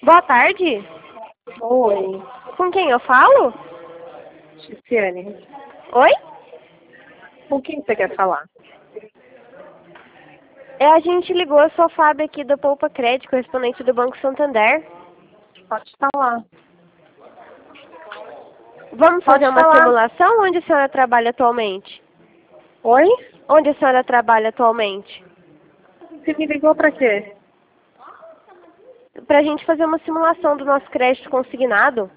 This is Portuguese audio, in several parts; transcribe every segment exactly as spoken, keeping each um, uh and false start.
Boa tarde. Oi, Com quem eu falo? Cristiane. Oi? Com quem você quer falar? É, a gente ligou, eu sou a Fábio aqui da Poupa Crédito, correspondente do Banco Santander. Pode falar. Vamos Pode fazer uma falar. simulação? Onde a senhora trabalha atualmente? Oi? Onde a senhora trabalha atualmente? Você me ligou pra quê? Pra gente fazer uma simulação do nosso crédito consignado.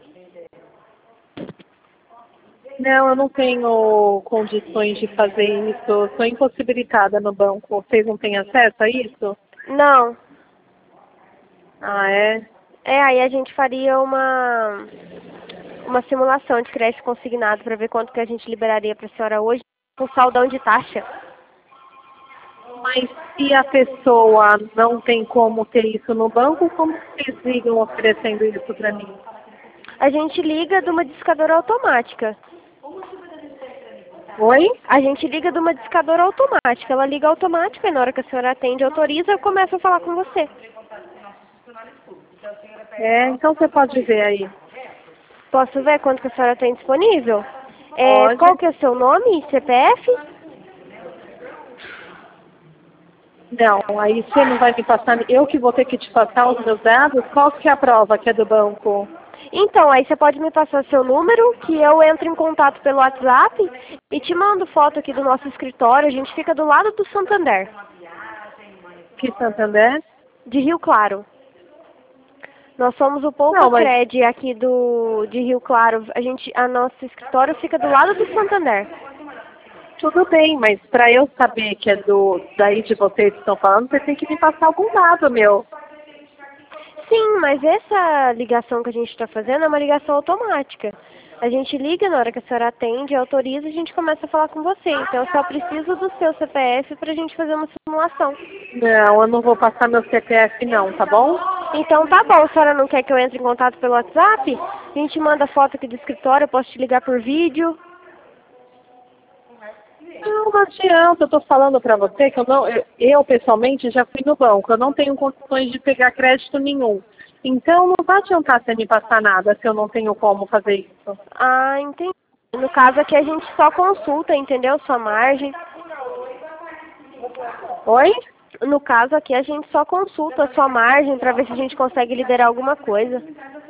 Não, eu não tenho condições de fazer isso. Eu sou impossibilitada no banco. Vocês não têm acesso a isso? Não. Ah, é? É, aí a gente faria uma, uma simulação de crédito consignado para ver quanto que a gente liberaria para a senhora hoje com saldão de taxa. Mas se a pessoa não tem como ter isso no banco, como vocês ligam oferecendo isso pra mim? A gente liga de uma discadora automática. Oi? A gente liga de uma discadora automática. Ela liga automática e na hora que a senhora atende, autoriza, eu começo a falar com você. É, então você pode ver aí. Posso ver quanto que a senhora tem disponível? É, Pode. qual que é o seu nome e C P F? Não, aí você não vai me passar, eu que vou ter que te passar os meus dados, qual que é a prova que é do banco? Então, aí você pode me passar seu número, que eu entro em contato pelo WhatsApp e te mando foto aqui do nosso escritório. A gente fica do lado do Santander, Que Santander? de Rio Claro. Nós somos o Poupa Não, mas Cred aqui do, de Rio Claro. A gente, a nosso escritório fica do lado do Santander. tudo bem, mas para eu saber que é do daí de vocês que estão falando, você tem que me passar algum dado meu. Sim, mas essa ligação que a gente está fazendo é uma ligação automática. A gente liga na hora que a senhora atende, autoriza e a gente começa a falar com você. Então eu só preciso do seu C P F para a gente fazer uma simulação. Não, eu não vou passar meu C P F não, tá bom? Então tá bom, a senhora não quer que eu entre em contato pelo WhatsApp? A gente manda foto aqui do escritório, eu posso te ligar por vídeo. Não, não adianta, eu tô falando para você que eu não, eu, eu pessoalmente já fui no banco, eu não tenho condições de pegar crédito nenhum. Então não vai adiantar você me passar nada se eu não tenho como fazer isso. Ah, entendi. No caso aqui a gente só consulta, entendeu? Sua margem. Oi? No caso aqui a gente só consulta a sua margem para ver se a gente consegue liberar alguma coisa.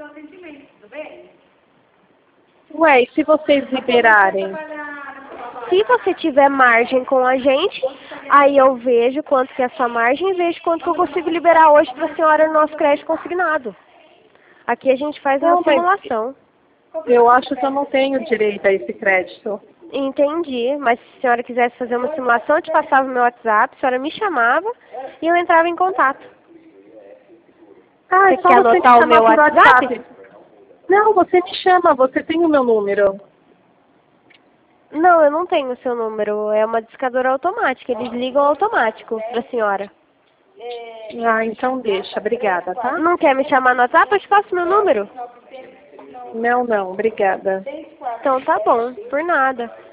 Ué, e se vocês liberarem? Se você tiver margem com a gente, aí eu vejo quanto que é a sua margem e vejo quanto que eu consigo liberar hoje para a senhora no nosso crédito consignado. Aqui a gente faz uma Não, mas simulação. eu acho que eu não tenho direito a esse crédito. Entendi, mas se a senhora quisesse fazer uma simulação, eu te passava o meu WhatsApp, a senhora me chamava e eu entrava em contato. Ah, Você é só quer você me anotar o chamar meu por WhatsApp? WhatsApp. Não, você me chama, você tem o meu número. Não, eu não tenho o seu número, é uma discadora automática, eles ligam automático pra senhora. Ah, então deixa, obrigada, tá? Não quer me chamar no WhatsApp? Eu te passo meu número. Não, não, obrigada. Então tá bom, por nada.